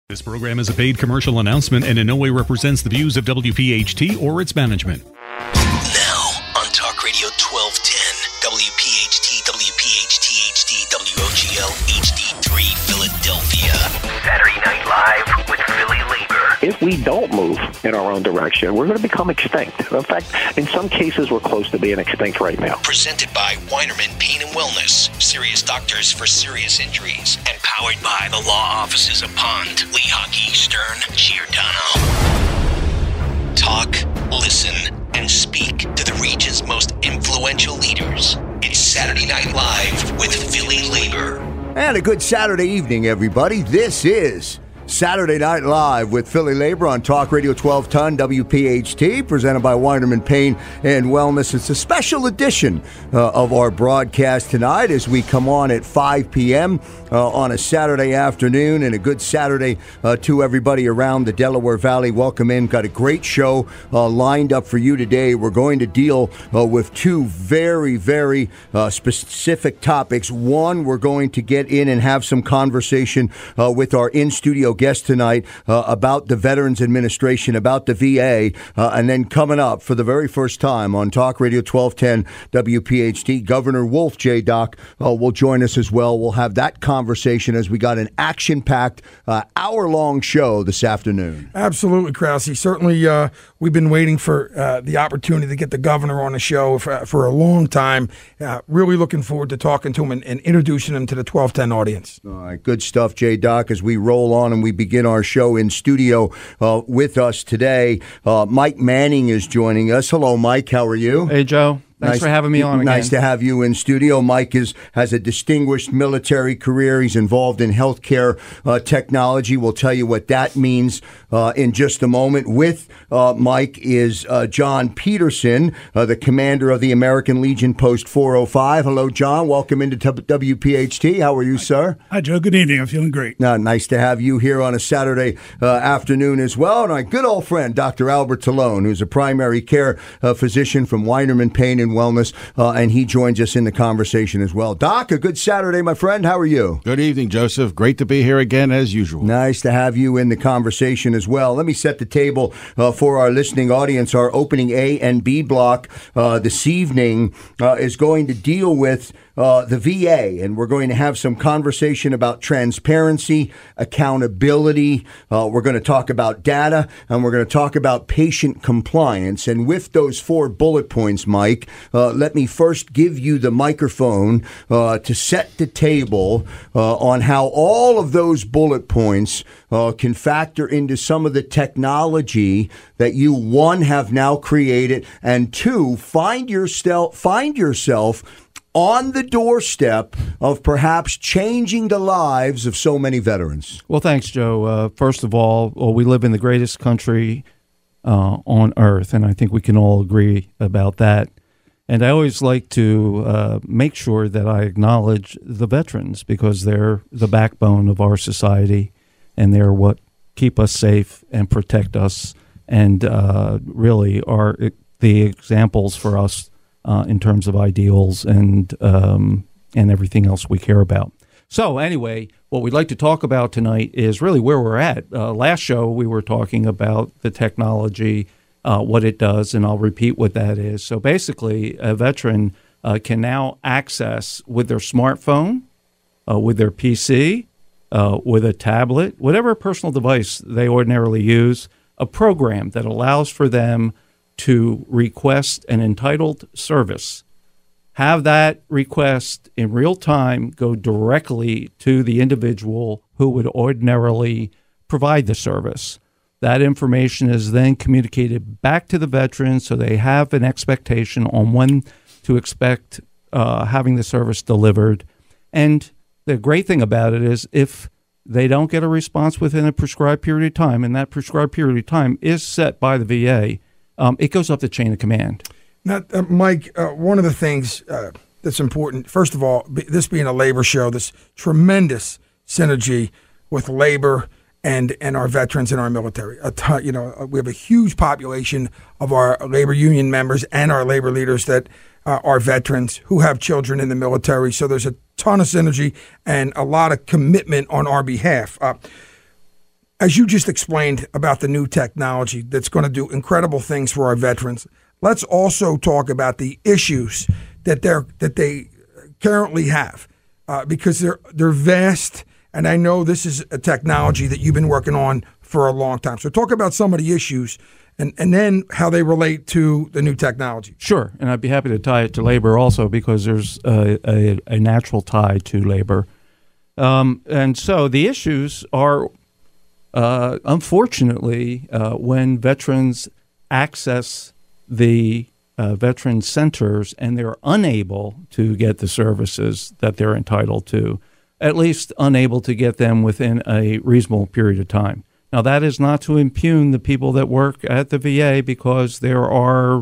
This program is a paid commercial announcement and in no way represents the views of WPHT or its management. Now on Talk Radio 1210, WPHT, WPHT HD, WOGL HD3 Philadelphia. Saturday Night Live with Philly Labor. If we don't move in our own direction, we're going to become extinct. In fact, in some cases, we're close to being extinct right now. Presented by Weinerman Pain and Wellness. Serious doctors for serious injuries. And powered by the law offices of Pond, Lehocky, Stern, Giordano. Talk, listen, and speak to the region's most influential leaders. It's Saturday Night Live with Philly Labor. And a good Saturday evening, everybody. This is Saturday Night Live with Philly Labor on Talk Radio 1210 WPHT, presented by Weinerman Pain and Wellness. It's a special edition of our broadcast tonight as we come on at 5 p.m. On a Saturday afternoon, and a good Saturday to everybody around the Delaware Valley. Welcome in. Got a great show lined up for you today. We're going to deal with two very, very specific topics. One, we're going to get in and have some conversation with our in-studio guest tonight about the Veterans Administration, about the VA, and then coming up for the very first time on Talk Radio 1210 WPHT, Governor Wolf J. Doc will join us as well. We'll have that conversation as we got an action-packed hour-long show this afternoon. Absolutely, Krause. Certainly, we've been waiting for the opportunity to get the governor on the show for a long time. Really looking forward to talking to him and introducing him to the 1210 audience. All right, good stuff, J. Doc, as we roll on and we begin our show in studio with us today. Mike Manning is joining us. Hello, Mike. How are you? Hey, Joe. Thanks for having me on again. Nice to have you in studio. Mike has a distinguished military career. He's involved in healthcare technology. We'll tell you what that means in just a moment. With Mike is John Peterson, the commander of the American Legion Post 405. Hello, John. Welcome into WPHT. How are you, sir? Hi, Joe. Good evening. I'm feeling great. Nice to have you here on a Saturday afternoon as well. And our good old friend, Dr. Albert Talone, who's a primary care physician from Weinerman Pain and Wellness, and he joins us in the conversation as well. Doc, a good Saturday, my friend. How are you? Good evening, Joseph. Great to be here again, as usual. Nice to have you in the conversation as well. Let me set the table for our listening audience. Our opening A and B block this evening is going to deal with the VA, and we're going to have some conversation about transparency, accountability. We're going to talk about data, and we're going to talk about patient compliance. And with those 4 bullet points, Mike, let me first give you the microphone to set the table on how all of those bullet points can factor into some of the technology that you, one, have now created, and two, find yourself on the doorstep of perhaps changing the lives of so many veterans. Well, thanks, Joe. First of all, we live in the greatest country on earth, and I think we can all agree about that. And I always like to make sure that I acknowledge the veterans because they're the backbone of our society, and they're what keep us safe and protect us, and really are the examples for us in terms of ideals and everything else we care about. So anyway, what we'd like to talk about tonight is really where we're at. Last show, we were talking about the technology, what it does, and I'll repeat what that is. So basically, a veteran can now access with their smartphone, with their PC, with a tablet, whatever personal device they ordinarily use, a program that allows for them to request an entitled service, have that request in real time go directly to the individual who would ordinarily provide the service. That information is then communicated back to the veteran so they have an expectation on when to expect having the service delivered. And the great thing about it is if they don't get a response within a prescribed period of time, and that prescribed period of time is set by the VA, it goes up the chain of command. Now, Mike, one of the things that's important, first of all, this being a labor show, this tremendous synergy with labor and our veterans and our military. We have a huge population of our labor union members and our labor leaders that are veterans who have children in the military. So there's a ton of synergy and a lot of commitment on our behalf. as you just explained about the new technology that's going to do incredible things for our veterans, let's also talk about the issues that they currently have, because they're vast. And I know this is a technology that you've been working on for a long time. So talk about some of the issues and then how they relate to the new technology. Sure, and I'd be happy to tie it to labor also, because there's a natural tie to labor. And so the issues are, unfortunately, when veterans access the veteran centers and they're unable to get the services that they're entitled to, at least unable to get them within a reasonable period of time. Now, that is not to impugn the people that work at the VA, because there are,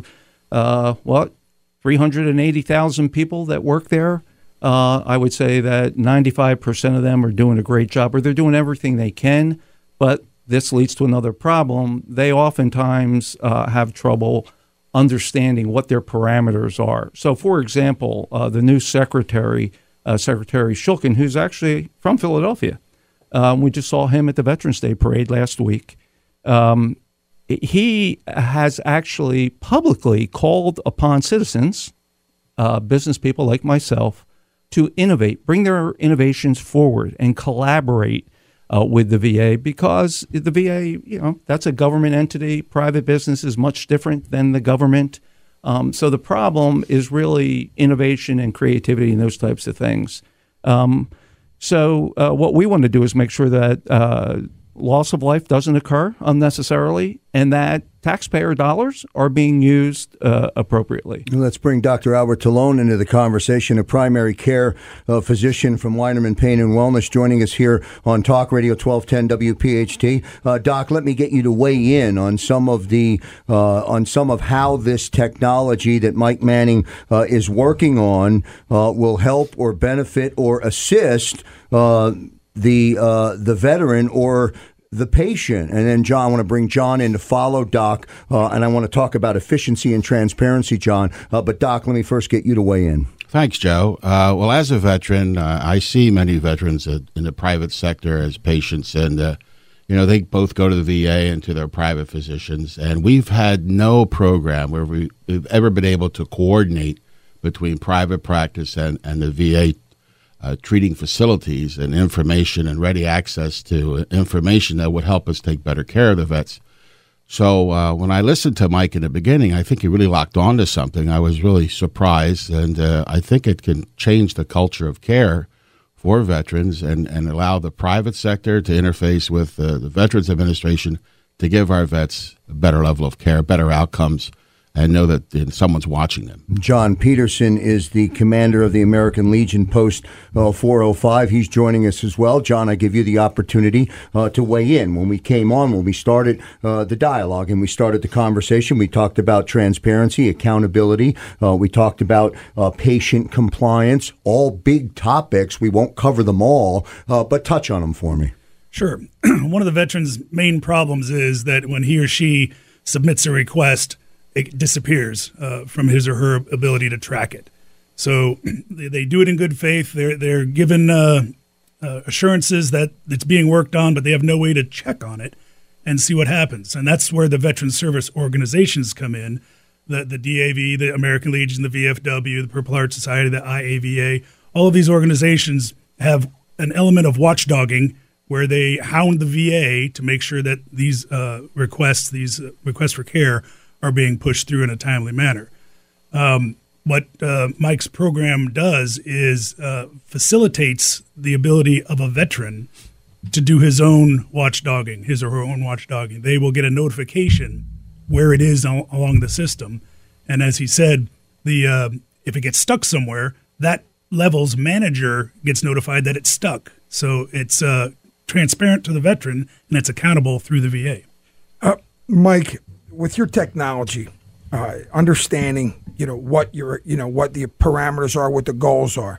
380,000 people that work there. I would say that 95% of them are doing a great job, or they're doing everything they can. But this leads to another problem. They oftentimes have trouble understanding what their parameters are. So, for example, the new Secretary Shulkin, who's actually from Philadelphia, we just saw him at the Veterans Day Parade last week. He has actually publicly called upon citizens, business people like myself, to innovate, bring their innovations forward and collaborate with the VA, because the VA, that's a government entity. Private business is much different than the government. So the problem is really innovation and creativity and those types of things. So what we want to do is make sure that loss of life doesn't occur unnecessarily, and that taxpayer dollars are being used appropriately. Let's bring Dr. Albert Talone into the conversation, a primary care physician from Weinerman Pain and Wellness, joining us here on Talk Radio 1210 WPHT. Doc, let me get you to weigh in on some of how this technology that Mike Manning is working on will help or benefit or assist the veteran or the patient. And then, John, I want to bring John in to follow Doc, and I want to talk about efficiency and transparency, John. But, Doc, let me first get you to weigh in. Thanks, Joe. Well, as a veteran, I see many veterans in the private sector as patients, and they both go to the VA and to their private physicians. And we've had no program where we've ever been able to coordinate between private practice and the VA treating facilities and information and ready access to information that would help us take better care of the vets. So when I listened to Mike in the beginning, I think he really locked on to something. I was really surprised, and I think it can change the culture of care for veterans and allow the private sector to interface with the Veterans Administration to give our vets a better level of care, better outcomes, and know that someone's watching them. John Peterson is the commander of the American Legion Post 405. He's joining us as well. John, I give you the opportunity to weigh in. When we started the dialogue and we started the conversation, we talked about transparency, accountability. We talked about patient compliance, all big topics. We won't cover them all, but touch on them for me. Sure. One of the veterans' main problems is that when he or she submits a request, it disappears from his or her ability to track it. So they do it in good faith. They're given assurances that it's being worked on, but they have no way to check on it and see what happens. And that's where the veteran service organizations come in, the DAV, the American Legion, the VFW, the Purple Heart Society, the IAVA. All of these organizations have an element of watchdogging where they hound the VA to make sure that these requests for care are being pushed through in a timely manner. What Mike's program does is facilitates the ability of a veteran to do his or her own watchdogging. They will get a notification where it is along the system. And as he said, if it gets stuck somewhere, that level's manager gets notified that it's stuck. So it's transparent to the veteran, and it's accountable through the VA. Mike, with your technology, understanding what the parameters are, what the goals are,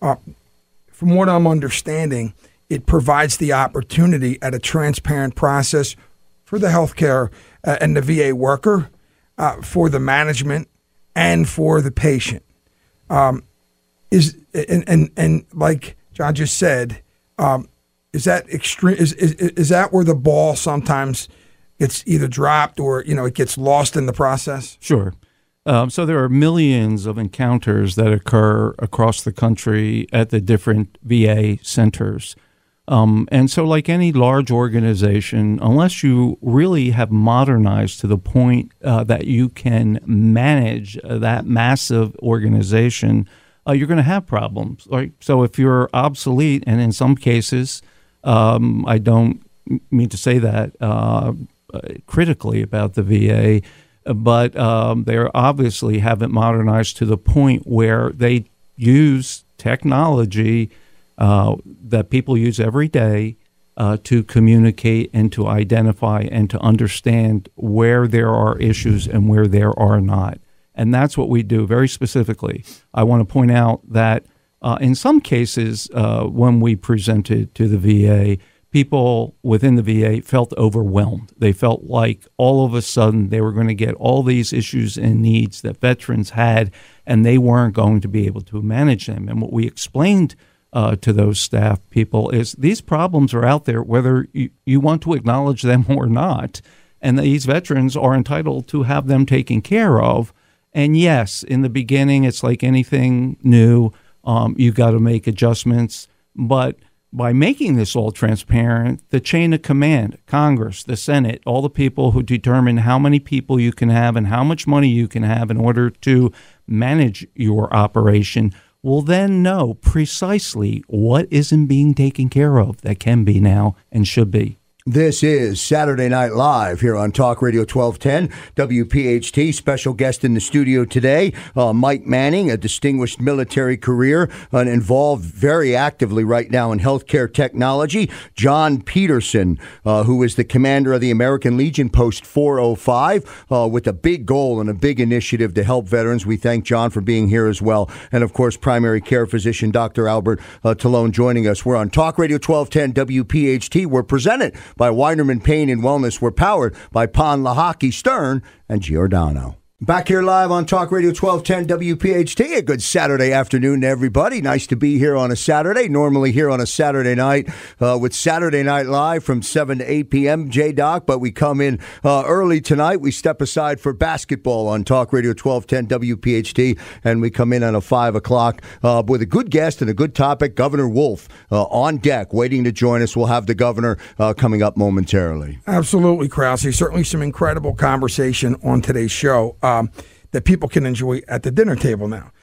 from what I'm understanding, it provides the opportunity at a transparent process for the healthcare and the VA worker, for the management, and for the patient. And like John just said, is that extreme? Is that where the ball sometimes gets either dropped or it gets lost in the process? Sure. So there are millions of encounters that occur across the country at the different VA centers. And so like any large organization, unless you really have modernized to the point that you can manage that massive organization, you're going to have problems. Right? So if you're obsolete, and in some cases, I don't mean to say that critically about the VA, but they obviously haven't modernized to the point where they use technology that people use every day to communicate and to identify and to understand where there are issues and where there are not. And that's what we do very specifically. I want to point out that in some cases, when we presented to the VA, people within the VA felt overwhelmed. They felt like all of a sudden they were going to get all these issues and needs that veterans had, and they weren't going to be able to manage them. And what we explained to those staff people is these problems are out there whether you want to acknowledge them or not, and these veterans are entitled to have them taken care of. And yes, in the beginning, it's like anything new. You've got to make adjustments, but by making this all transparent, the chain of command, Congress, the Senate, all the people who determine how many people you can have and how much money you can have in order to manage your operation, will then know precisely what isn't being taken care of that can be now and should be. This is Saturday Night Live here on Talk Radio 1210, WPHT. Special guest in the studio today, Mike Manning, a distinguished military career and involved very actively right now in healthcare technology. John Peterson, who is the commander of the American Legion Post 405, with a big goal and a big initiative to help veterans. We thank John for being here as well. And, of course, primary care physician Dr. Albert Talone joining us. We're on Talk Radio 1210, WPHT. We're presented by Weinerman Pain and Wellness. We're powered by Pond, Lehocky, Stern, and Giordano. Back here live on Talk Radio 1210 WPHT. A good Saturday afternoon to everybody. Nice to be here on a Saturday. Normally here on a Saturday night with Saturday Night Live from 7 to 8 p.m. J-Doc, but we come in early tonight. We step aside for basketball on Talk Radio 1210 WPHT, and we come in at a 5 o'clock with a good guest and a good topic. Governor Wolf on deck, waiting to join us. We'll have the governor coming up momentarily. Absolutely, Krause. Certainly some incredible conversation on today's show. That people can enjoy at the dinner table now.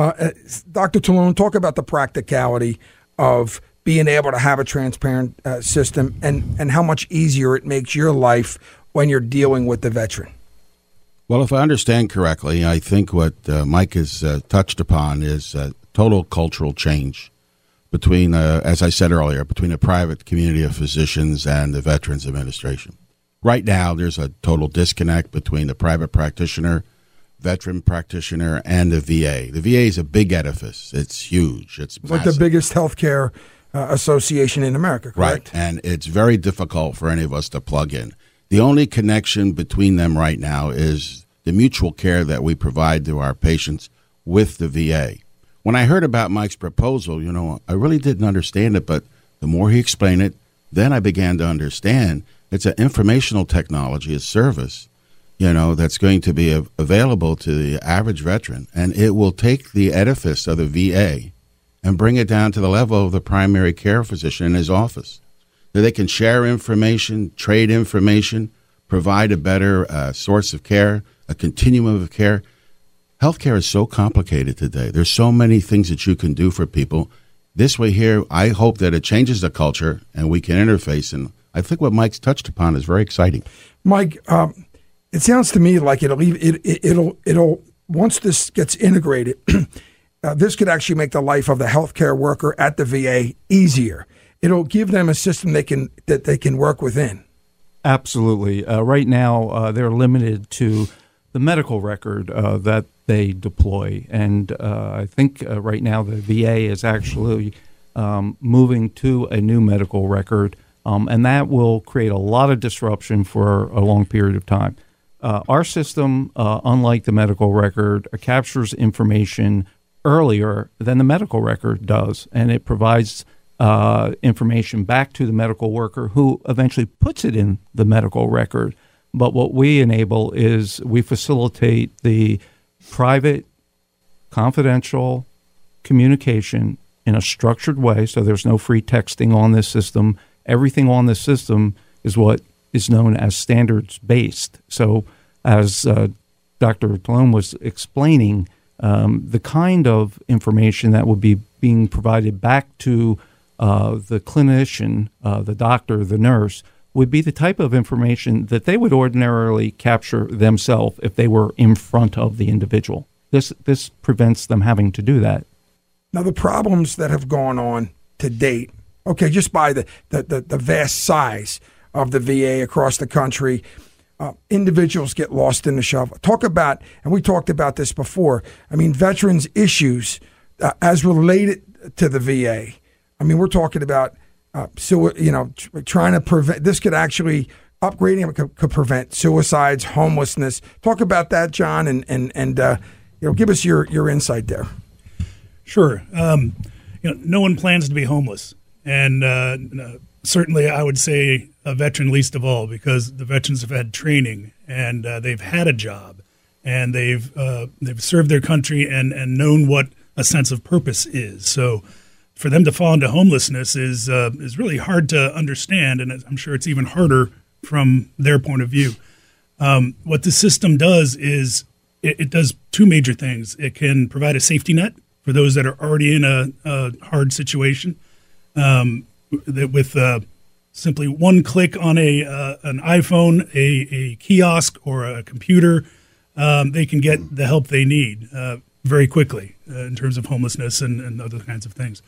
Dr. Talone, talk about the practicality of being able to have a transparent system and how much easier it makes your life when you're dealing with the veteran. Well, if I understand correctly, I think what Mike has touched upon is total cultural change between, as I said earlier, between the private community of physicians and the Veterans Administration. Right now, there's a total disconnect between the private practitioner, veteran practitioner, and the VA. The VA is a big edifice. It's huge. It's like the biggest healthcare association in America, correct? Right, and it's very difficult for any of us to plug in. The only connection between them right now is the mutual care that we provide to our patients with the VA. When I heard about Mike's proposal, I really didn't understand it, but the more he explained it, then I began to understand. It's an informational technology, a service, that's going to be available to the average veteran. And it will take the edifice of the VA and bring it down to the level of the primary care physician in his office. So they can share information, trade information, provide a better source of care, a continuum of care. Healthcare is so complicated today. There's so many things that you can do for people. This way here, I hope that it changes the culture and we can interface. And I think what Mike's touched upon is very exciting. Mike, it sounds to me like it'll once this gets integrated, this could actually make the life of the healthcare worker at the VA easier. It'll give them a system that they can work within. Absolutely. Right now, they're limited to the medical record that they deploy, and I think right now the VA is actually moving to a new medical record. And that will create a lot of disruption for a long period of time. Our system, unlike the medical record, captures information earlier than the medical record does, and it provides information back to the medical worker, who eventually puts it in the medical record. But what we enable is we facilitate the private, confidential communication in a structured way, so there's no free texting on this system. Everything on this system is what is known as standards-based. So as Dr. Talone was explaining, the kind of information that would be being provided back to the clinician, the doctor, the nurse, would be the type of information that they would ordinarily capture themselves if they were in front of the individual. This prevents them having to do that. Now, the problems that have gone on to date, okay, just by the vast size of the VA across the country, individuals get lost in the shuffle. Talk about, and we talked about this before, I mean, veterans' issues as related to the VA. I mean, we're talking about, trying to prevent, this could actually, upgrading could prevent suicides, homelessness. Talk about that, John, and give us your insight there. Sure. No one plans to be homeless. And certainly I would say a veteran least of all, because the veterans have had training and they've had a job and they've served their country and known what a sense of purpose is. So for them to fall into homelessness is really hard to understand, and I'm sure it's even harder from their point of view. What the system does is it does two major things. It can provide a safety net for those that are already in a hard situation. With simply one click on an iPhone, a kiosk, or a computer, they can get the help they need very quickly in terms of homelessness and other kinds of things.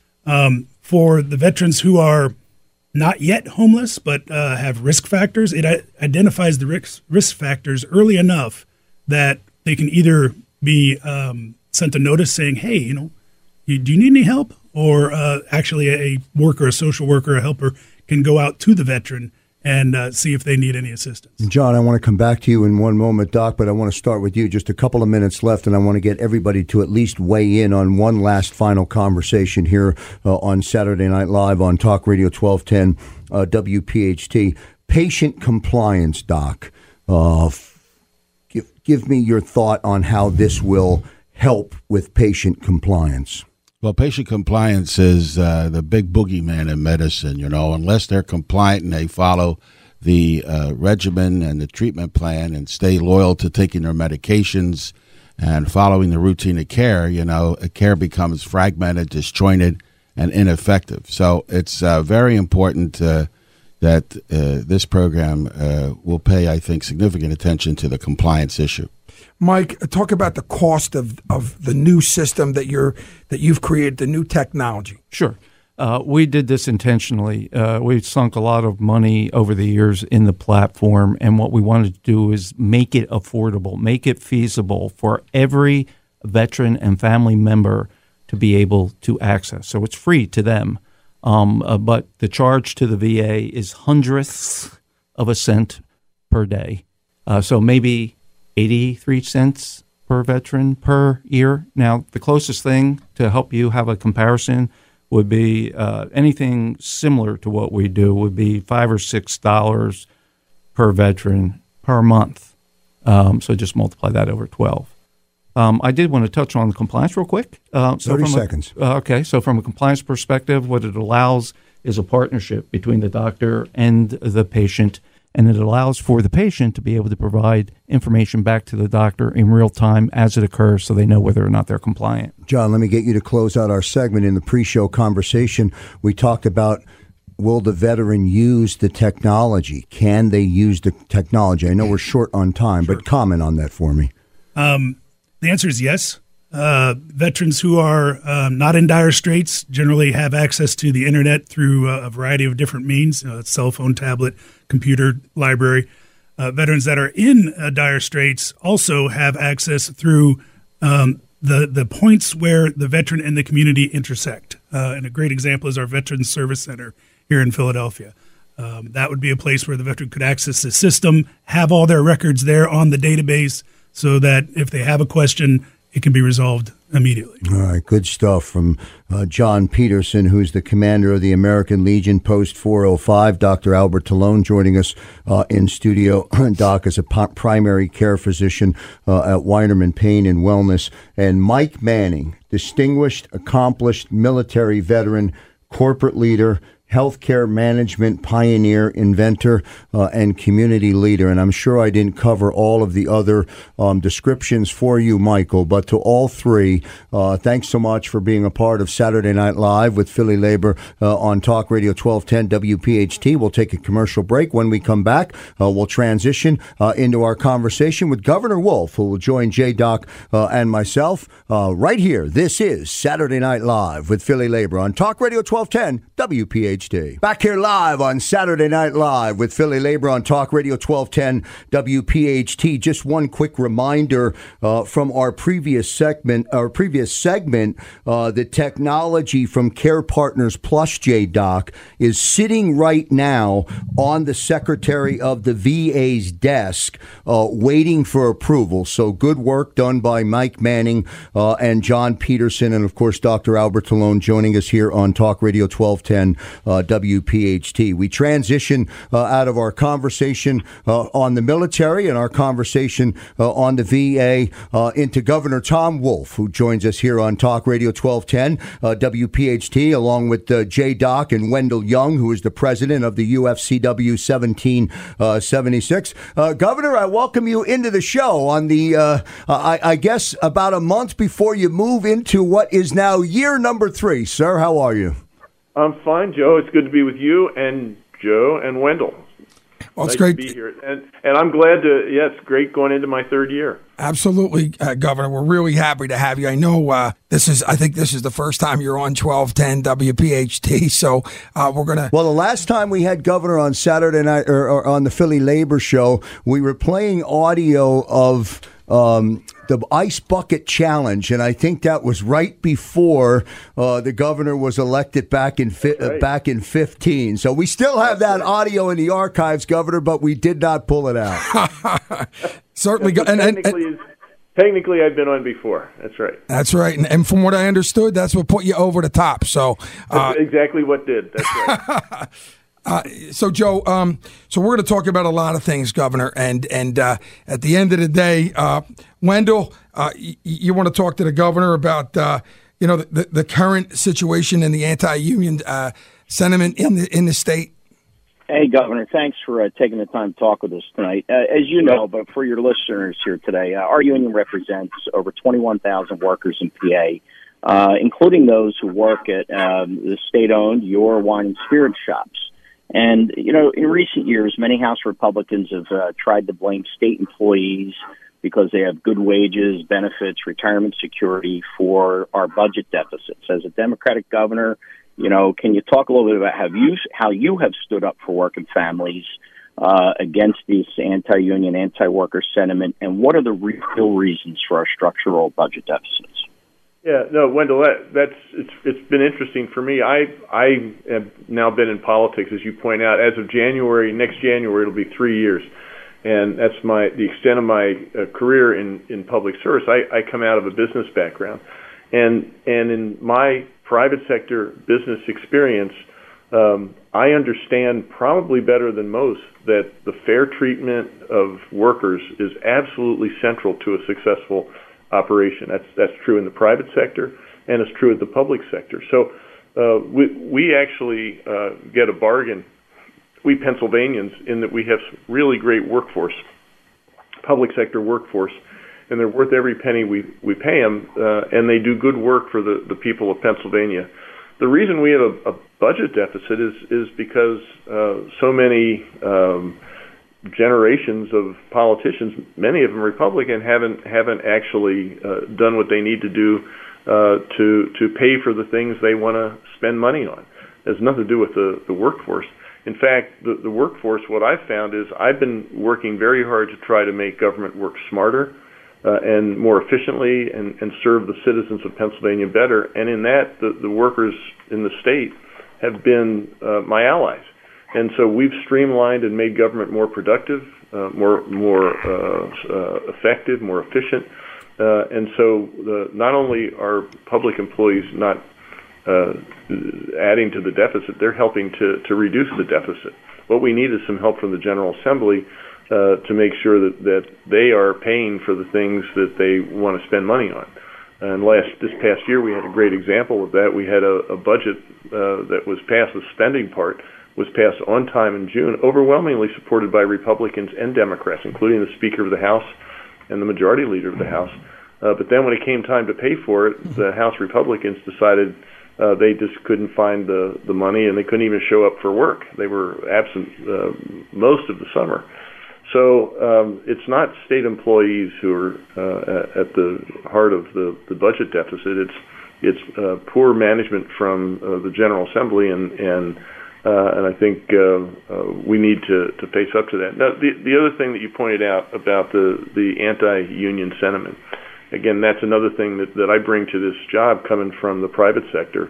For the veterans who are not yet homeless but have risk factors, it identifies the risk factors early enough that they can either be sent a notice saying, hey, do you need any help? Or actually a worker, a social worker, a helper can go out to the veteran and see if they need any assistance. John, I want to come back to you in one moment, Doc, but I want to start with you. Just a couple of minutes left, and I want to get everybody to at least weigh in on one last final conversation here on Saturday Night Live on Talk Radio 1210 WPHT. Patient compliance, Doc. Give me your thought on how this will help with patient compliance. Well, patient compliance is the big boogeyman in medicine, unless they're compliant and they follow the regimen and the treatment plan and stay loyal to taking their medications and following the routine of care, care becomes fragmented, disjointed, and ineffective. So it's very important that this program will pay, I think, significant attention to the compliance issue. Mike, talk about the cost of the new system that you've created, the new technology. Sure. We did this intentionally. We've sunk a lot of money over the years in the platform, and what we wanted to do is make it affordable, make it feasible for every veteran and family member to be able to access. So it's free to them, but the charge to the VA is hundredths of a cent per day. So maybe 83 cents per veteran per year. Now, the closest thing to help you have a comparison would be anything similar to what we do would be $5 or $6 per veteran per month. So just multiply that over 12. I did want to touch on the compliance real quick. 30 seconds. Okay, so from a compliance perspective, what it allows is a partnership between the doctor and the patient, and it allows for the patient to be able to provide information back to the doctor in real time as it occurs so they know whether or not they're compliant. John, let me get you to close out our segment. In the pre-show conversation, we talked about, will the veteran use the technology? Can they use the technology? I know we're short on time, But comment on that for me. The answer is yes. Veterans who are not in dire straits generally have access to the internet through a variety of different means, cell phone, tablet, computer, library. Veterans that are in dire straits also have access through the points where the veteran and the community intersect. And a great example is our Veterans Service Center here in Philadelphia. That would be a place where the veteran could access the system, have all their records there on the database, so that if they have a question, it can be resolved immediately. All right, good stuff from John Peterson, who's the commander of the American Legion Post 405. Dr. Albert Talone joining us in studio. Doc is a primary care physician at Weinerman Pain and Wellness. And Mike Manning, distinguished, accomplished military veteran, corporate leader, healthcare management pioneer, inventor, and community leader. And I'm sure I didn't cover all of the other descriptions for you, Michael, but to all three, thanks so much for being a part of Saturday Night Live with Philly Labor on Talk Radio 1210 WPHT. We'll take a commercial break. When we come back, we'll transition into our conversation with Governor Wolf, who will join J-Doc and myself right here. This is Saturday Night Live with Philly Labor on Talk Radio 1210 WPHT. Back here live on Saturday Night Live with Philly Labor on Talk Radio 1210 WPHT. Just one quick reminder from our previous segment, the technology from Care Partners Plus, J-Doc, is sitting right now on the Secretary of the VA's desk waiting for approval. So good work done by Mike Manning and John Peterson, and of course Dr. Albert Talone joining us here on Talk Radio 1210 WPHT. We transition out of our conversation on the military and our conversation on the VA into Governor Tom Wolf, who joins us here on Talk Radio 1210 WPHT, along with J-Doc and Wendell Young, who is the president of the UFCW 1776. Governor, I welcome you into the show on the, I guess, about a month before you move into what is now year number 3. Sir, how are you? I'm fine, Joe. It's good to be with you and Joe and Wendell. Well, it's nice great to be here, and I'm glad to. Yeah, it's great going into my 3rd year. Absolutely, Governor. We're really happy to have you. I know I think this is the first time you're on 1210 WPHT. So we're gonna. Well, the last time we had Governor on Saturday night or on the Philly Labor Show, we were playing audio of the Ice Bucket Challenge, and I think that was right before the governor was elected back in 15. So we still have that audio in the archives, Governor, but we did not pull it out. Certainly, technically, I've been on before. That's right. That's right, and from what I understood, that's what put you over the top. So that's exactly what did. That's right. So, Joe, so we're going to talk about a lot of things, Governor, and at the end of the day, Wendell, you want to talk to the governor about the current situation and the anti-union sentiment in the state. Hey, Governor, thanks for taking the time to talk with us tonight. As you know, but for your listeners here today, our union represents over 21,000 workers in PA, including those who work at the state-owned Your Wine and Spirit shops. And, in recent years, many House Republicans have tried to blame state employees because they have good wages, benefits, retirement security for our budget deficits. As a Democratic governor, can you talk a little bit about how you have stood up for working families against this anti-union, anti-worker sentiment, and what are the real reasons for our structural budget deficits? Yeah, no, Wendell, it's been interesting for me. I have now been in politics, as you point out. As of next January, it'll be 3 years, and that's the extent of my career in public service. I come out of a business background, and in my private sector business experience, I understand probably better than most that the fair treatment of workers is absolutely central to a successful operation. That's true in the private sector, and it's true at the public sector. So we actually get a bargain, we Pennsylvanians, in that we have really great workforce, public sector workforce, and they're worth every penny we pay them, and they do good work for the people of Pennsylvania. The reason we have a budget deficit is because so many generations of politicians, many of them Republican, haven't actually done what they need to do to pay for the things they want to spend money on. It has nothing to do with the workforce. In fact, the workforce, what I've found is I've been working very hard to try to make government work smarter and more efficiently and serve the citizens of Pennsylvania better. And in that, the workers in the state have been my allies. And so we've streamlined and made government more productive, more effective, more efficient. And so not only are public employees not adding to the deficit, they're helping to reduce the deficit. What we need is some help from the General Assembly to make sure that they are paying for the things that they want to spend money on. And this past year, we had a great example of that. We had a budget that was passed, the spending part was passed on time in June, overwhelmingly supported by Republicans and Democrats, including the Speaker of the House and the Majority Leader of the House. But then when it came time to pay for it, the House Republicans decided they just couldn't find the money, and they couldn't even show up for work. They were absent most of the summer. So it's not state employees who are at the heart of the budget deficit. It's poor management from the General Assembly, and I think we need to face up to that. Now, the other thing that you pointed out about the anti-union sentiment, again, that's another thing that I bring to this job coming from the private sector.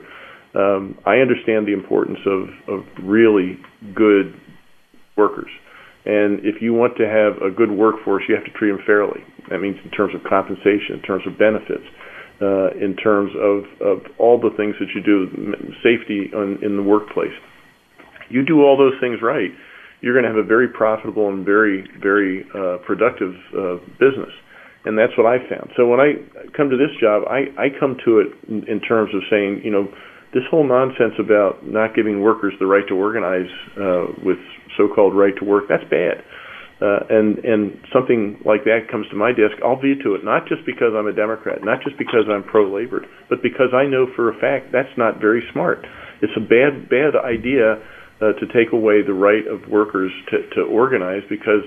I understand the importance of really good workers. And if you want to have a good workforce, you have to treat them fairly. That means in terms of compensation, in terms of benefits, in terms of all the things that you do, safety in the workplace. You do all those things right, you're going to have a very profitable and very, very productive business. And that's what I found. So when I come to this job, I come to it in terms of saying, this whole nonsense about not giving workers the right to organize with so-called right to work, that's bad. And something like that comes to my desk, I'll veto it, not just because I'm a Democrat, not just because I'm pro-labor, but because I know for a fact that's not very smart. It's a bad idea to take away the right of workers to organize, because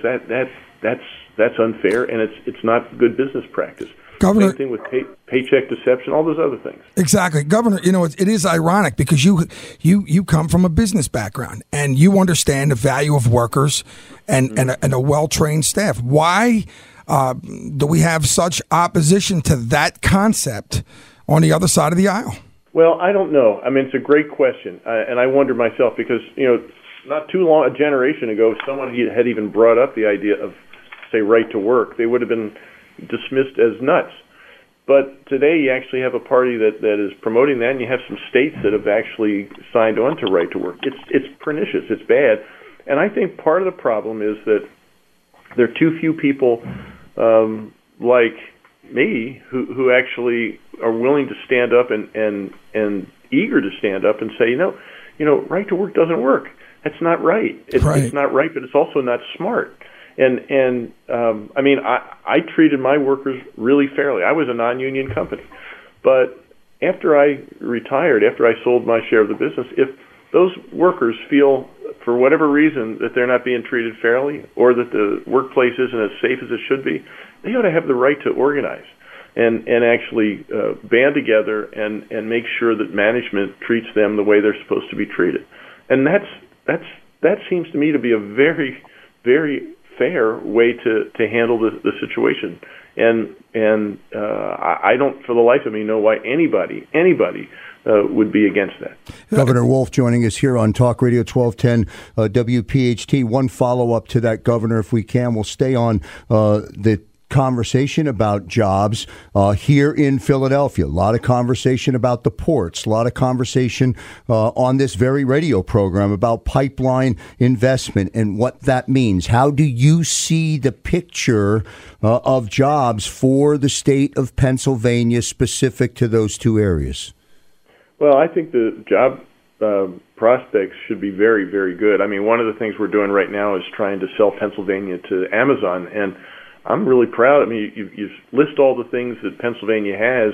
that's unfair, and it's not good business practice. Governor, same thing with paycheck deception, all those other things. Exactly, Governor. It is ironic because you come from a business background and you understand the value of workers and a well-trained staff. Why do we have such opposition to that concept on the other side of the aisle? Well, I don't know. I mean, it's a great question, and I wonder myself because not too long, a generation ago, if someone had even brought up the idea of, say, right to work, they would have been dismissed as nuts. But today you actually have a party that is promoting that, and you have some states that have actually signed on to right to work. It's pernicious. It's bad. And I think part of the problem is that there are too few people like me who actually are willing to stand up and eager to stand up and say, right to work doesn't work. That's not right. It's not right, but it's also not smart. And I mean, I treated my workers really fairly. I was a non-union company. But after I retired, after I sold my share of the business, if those workers feel, for whatever reason, that they're not being treated fairly or that the workplace isn't as safe as it should be, they ought to have the right to organize and actually band together and make sure that management treats them the way they're supposed to be treated. And that seems to me to be a very, very fair way to handle the situation, and I don't for the life of me know why anybody would be against that. Governor Wolf joining us here on Talk Radio 1210 WPHT. One follow-up to that, Governor, if we can. We'll stay on the conversation about jobs here in Philadelphia. A lot of conversation about the ports, a lot of conversation on this very radio program about pipeline investment and what that means. How do you see the picture of jobs for the state of Pennsylvania specific to those two areas? Well, I think the job prospects should be very, very good. I mean, one of the things we're doing right now is trying to sell Pennsylvania to Amazon, and I'm really proud. I mean, you list all the things that Pennsylvania has,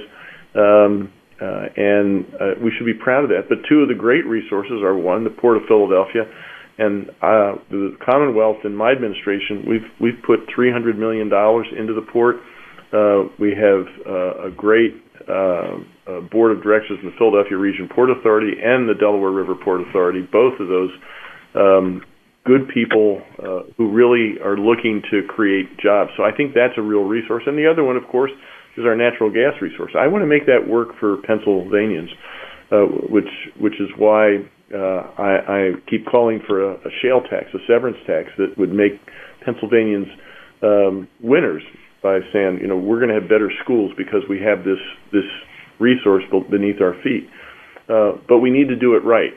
and we should be proud of that. But two of the great resources are, one, the Port of Philadelphia, and the Commonwealth in my administration, we've put $300 million into the port. We have a great board of directors in the Philadelphia Region Port Authority and the Delaware River Port Authority. Both of those good people who really are looking to create jobs. So I think that's a real resource. And the other one, of course, is our natural gas resource. I want to make that work for Pennsylvanians, which is why I keep calling for a shale tax, a severance tax that would make Pennsylvanians winners. by saying, we're going to have better schools because we have this resource beneath our feet. But we need to do it right.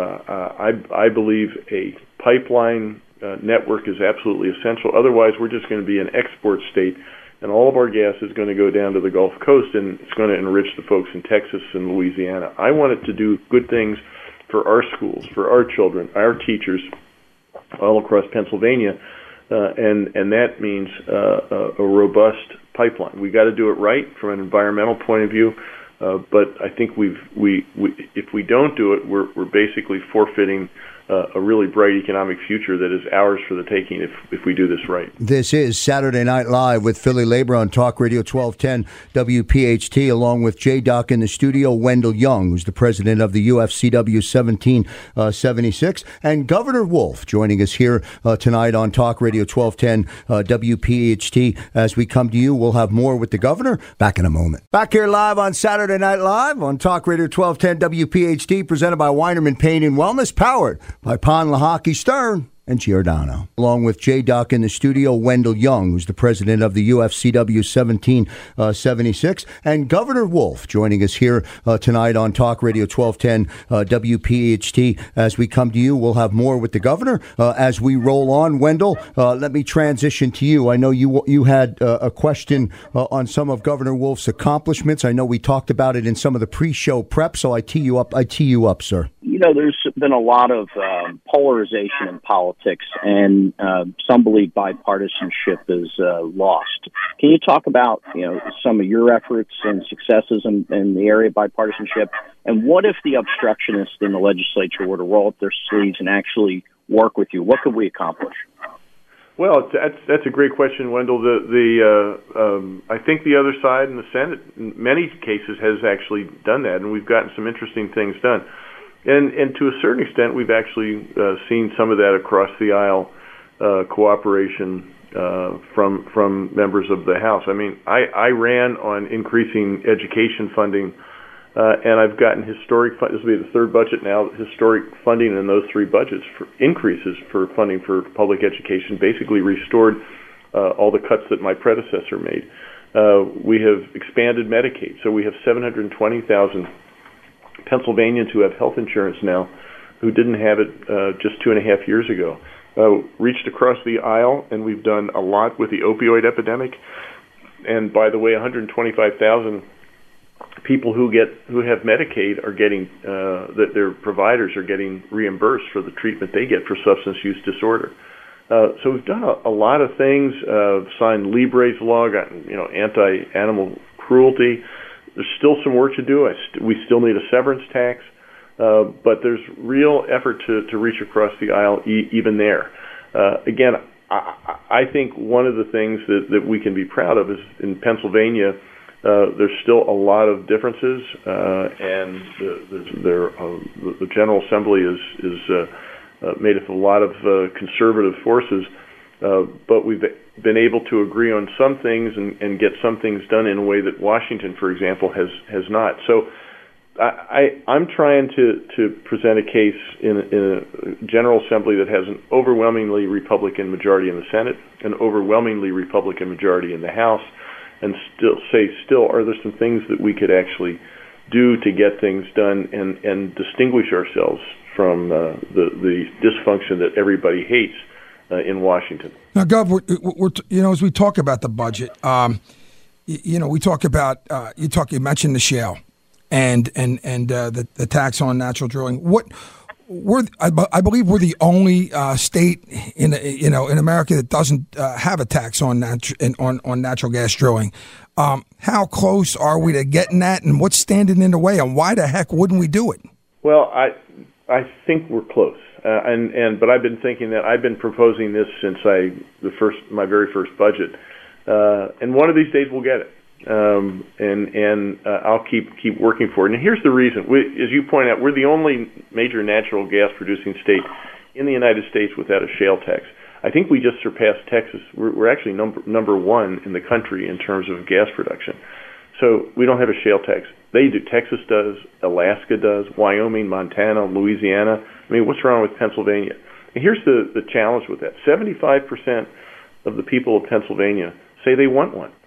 I believe a pipeline network is absolutely essential. Otherwise, we're just going to be an export state, and all of our gas is going to go down to the Gulf Coast, and it's going to enrich the folks in Texas and Louisiana. I want it to do good things for our schools, for our children, our teachers, all across Pennsylvania, and that means a robust pipeline. We got to do it right from an environmental point of view, but I think if we don't do it, we're basically forfeiting a really bright economic future that is ours for the taking if we do this right. This is Saturday Night Live with Philly Labor on Talk Radio 1210 WPHT, along with J-Doc in the studio, Wendell Young, who's the president of the UFCW 1776, and Governor Wolf joining us here tonight on Talk Radio 1210 WPHT. As we come to you, we'll have more with the governor back in a moment. Back here live on Saturday Night Live on Talk Radio 1210 WPHT, presented by Weinerman Pain and Wellness, powered by Pond, Lehocky, Stern, and Giordano. Along with J-Doc in the studio, Wendell Young, who's the president of the UFCW 1776, and Governor Wolf joining us here tonight on Talk Radio 1210 WPHT. As we come to you, we'll have more with the governor as we roll on. Wendell, let me transition to you. I know you had a question on some of Governor Wolf's accomplishments. I know we talked about it in some of the pre-show prep, so I tee you up, sir. There's been a lot of polarization in politics, and some believe bipartisanship is lost. Can you talk about some of your efforts and successes in the area of bipartisanship? And what if the obstructionists in the legislature were to roll up their sleeves and actually work with you? What could we accomplish? Well, that's a great question, Wendell. I think the other side in the Senate, in many cases, has actually done that, and we've gotten some interesting things done. And to a certain extent, we've actually seen some of that across the aisle cooperation from members of the House. I mean, I ran on increasing education funding, and I've gotten this will be the third budget now, historic funding in those three budgets for increases for funding for public education, basically restored all the cuts that my predecessor made. We have expanded Medicaid, so we have 720,000 Pennsylvanians who have health insurance now who didn't have it just 2.5 years ago. Reached across the aisle, and we've done a lot with the opioid epidemic. And by the way, 125,000 people who have Medicaid are getting that their providers are getting reimbursed for the treatment they get for substance use disorder. So we've done a lot of things. Signed Libre's law, got anti-animal cruelty. There's still some work to do. We still need a severance tax, but there's real effort to reach across the aisle even there. Again, I think one of the things that we can be proud of is in Pennsylvania, there's still a lot of differences, and the General Assembly is made up of a lot of conservative forces, but we've been able to agree on some things and get some things done in a way that Washington, for example, has not. So I'm trying to present a case in a General Assembly that has an overwhelmingly Republican majority in the Senate, an overwhelmingly Republican majority in the House, and still, are there some things that we could actually do to get things done and distinguish ourselves from the dysfunction that everybody hates in Washington? Now, Gov, we're as we talk about the budget, we talk about you mentioned the shale and the tax on natural drilling. I believe we're the only state in America that doesn't have a tax on natural gas drilling. How close are we to getting that, and what's standing in the way, and why the heck wouldn't we do it? Well, I think we're close, but I've been thinking that I've been proposing this since my very first budget, and one of these days we'll get it. I'll keep working for it. And here's the reason. As you point out, we're the only major natural gas producing state in the United States without a shale tax. I think we just surpassed Texas. We're actually number one in the country in terms of gas production. So we don't have a shale tax. They do. Texas does. Alaska does. Wyoming, Montana, Louisiana. I mean, what's wrong with Pennsylvania? And here's the challenge with that. 75% of the people of Pennsylvania say they want one.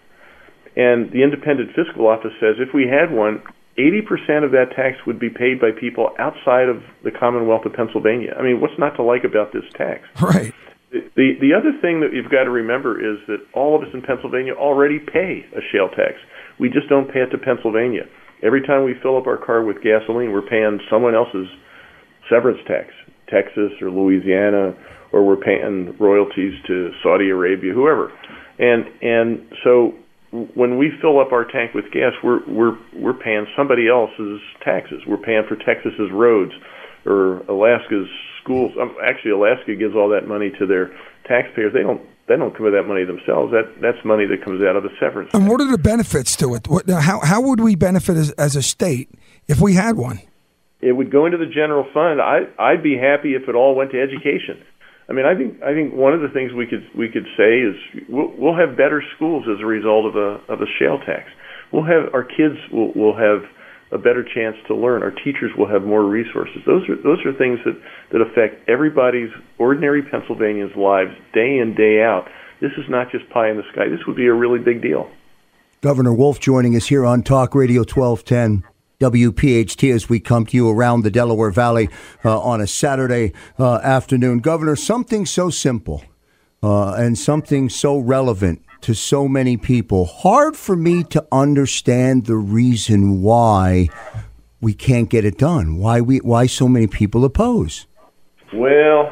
And the Independent Fiscal Office says if we had one, 80% of that tax would be paid by people outside of the Commonwealth of Pennsylvania. I mean, what's not to like about this tax? Right. The other thing that you've got to remember is that all of us in Pennsylvania already pay a shale tax. We just don't pay it to Pennsylvania. Every time we fill up our car with gasoline, we're paying someone else's severance tax, Texas or Louisiana, or we're paying royalties to Saudi Arabia, whoever. And so when we fill up our tank with gas, we're paying somebody else's taxes. We're paying for Texas's roads or Alaska's schools. Actually, Alaska gives all that money to their taxpayers. They don't come with that money themselves. That's money that comes out of the severance. And what are the benefits to it? How would we benefit as a state if we had one? It would go into the general fund. I'd be happy if it all went to education. I mean, I think one of the things we could say is we'll have better schools as a result of a shale tax. Our kids will have a better chance to learn. Our teachers will have more resources. Those are things that affect everybody's ordinary Pennsylvanians' lives day in, day out. This is not just pie in the sky. This would be a really big deal. Governor Wolf joining us here on Talk Radio 1210. WPHT as we come to you around the Delaware Valley on a Saturday afternoon. Governor, something so simple and something so relevant to so many people. Hard for me to understand the reason why we can't get it done. Why so many people oppose? Well,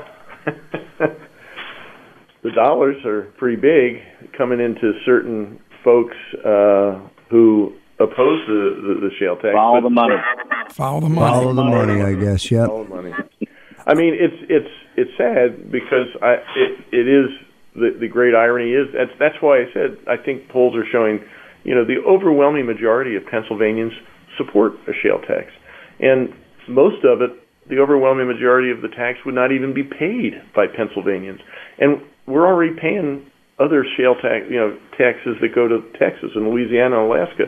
the dollars are pretty big coming into certain folks who oppose the shale tax. Follow the money, I guess. Yeah. Follow the money. I mean, it's sad because it is the great irony is that's why I said I think polls are showing, the overwhelming majority of Pennsylvanians support a shale tax, and most of it, the overwhelming majority of the tax would not even be paid by Pennsylvanians, and we're already paying other shale taxes that go to Texas and Louisiana and Alaska.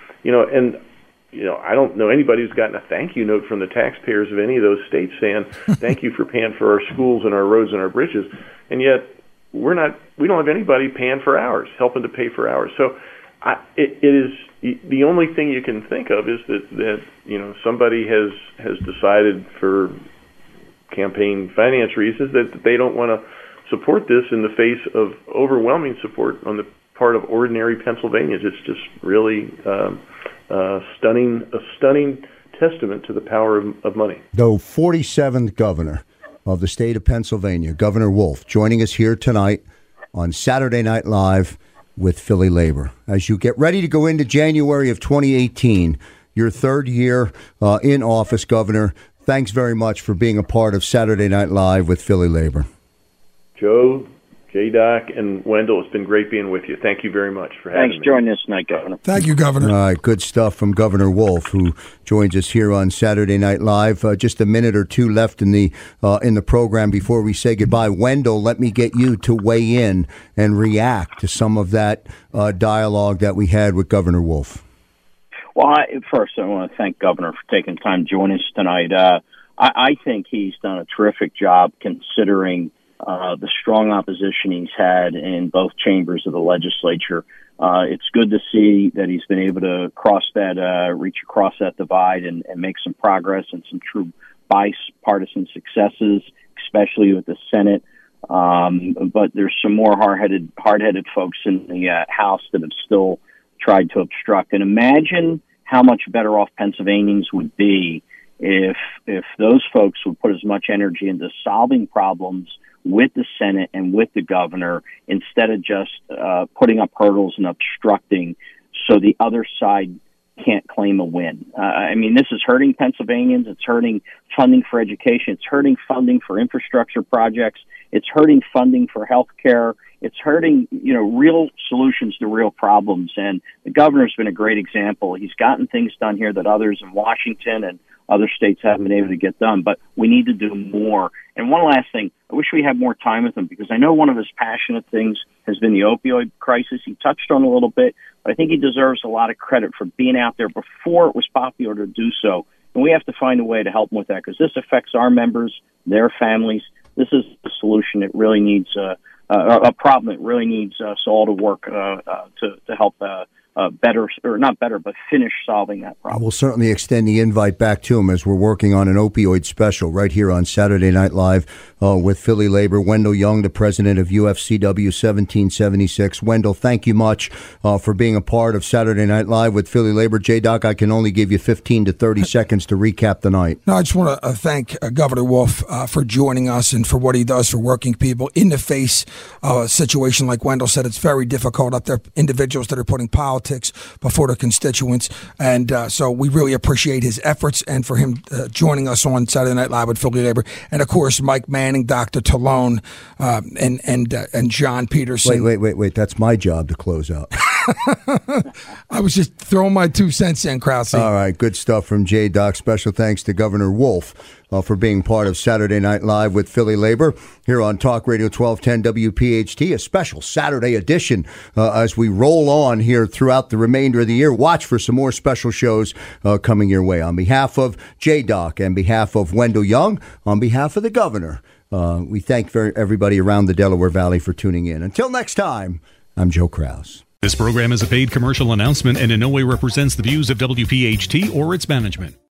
I don't know anybody who's gotten a thank you note from the taxpayers of any of those states saying, thank you for paying for our schools and our roads and our bridges. And yet we don't have anybody paying for ours, helping to pay for ours. So it is the only thing you can think of is that somebody has decided for campaign finance reasons that they don't want to support this in the face of overwhelming support on the part of ordinary Pennsylvanians. It's just really a stunning testament to the power of money. The 47th governor of the state of Pennsylvania, Governor Wolf, joining us here tonight on Saturday Night Live with Philly Labor. As you get ready to go into January of 2018, your third year in office, Governor, thanks very much for being a part of Saturday Night Live with Philly Labor. Joe, J-Doc, and Wendell, it's been great being with you. Thank you very much for having me. Thanks for joining us tonight, Governor. Thank you, Governor. All right, good stuff from Governor Wolf, who joins us here on Saturday Night Live. Just a minute or two left in the program before we say goodbye. Wendell, let me get you to weigh in and react to some of that dialogue that we had with Governor Wolf. Well, first, I want to thank Governor for taking time to join us tonight. I think he's done a terrific job considering the strong opposition he's had in both chambers of the legislature. It's good to see that he's been able to reach across that divide and make some progress and some true bipartisan successes, especially with the Senate. But there's some more hard-headed folks in the House that have still tried to obstruct. And imagine how much better off Pennsylvanians would be if those folks would put as much energy into solving problems with the Senate and with the governor instead of just putting up hurdles and obstructing so the other side can't claim a win. I mean, this is hurting Pennsylvanians. It's hurting funding for education. It's hurting funding for infrastructure projects. It's hurting funding for health care. It's hurting, real solutions to real problems. And the governor's been a great example. He's gotten things done here that others in Washington and other states haven't been able to get done, but we need to do more. And one last thing, I wish we had more time with him because I know one of his passionate things has been the opioid crisis. He touched on it a little bit, but I think he deserves a lot of credit for being out there before it was popular to do so. And we have to find a way to help him with that because this affects our members, their families. This is a solution that really needs a problem that really needs us all to work to help better, or not better, but finish solving that problem. We'll certainly extend the invite back to him as we're working on an opioid special right here on Saturday Night Live with Philly Labor. Wendell Young, the president of UFCW 1776. Wendell, thank you much for being a part of Saturday Night Live with Philly Labor. J-Doc, I can only give you 15 to 30 seconds to recap the night. No, I just want to thank Governor Wolf for joining us and for what he does for working people in the face of a situation like Wendell said. It's very difficult up there, individuals that are putting politics before their constituents. And so we really appreciate his efforts and for him joining us on Saturday Night Live with Philly Labor. And, of course, Mike Manning, Dr. Talone, and John Peterson. Wait. That's my job to close out. I was just throwing my 2 cents in, Krause. All right, good stuff from J-Doc. Special thanks to Governor Wolf for being part of Saturday Night Live with Philly Labor here on Talk Radio 1210 WPHT, a special Saturday edition as we roll on here throughout the remainder of the year. Watch for some more special shows coming your way. On behalf of J-Doc and behalf of Wendell Young, on behalf of the governor, we thank everybody around the Delaware Valley for tuning in. Until next time, I'm Joe Krause. This program is a paid commercial announcement and in no way represents the views of WPHT or its management.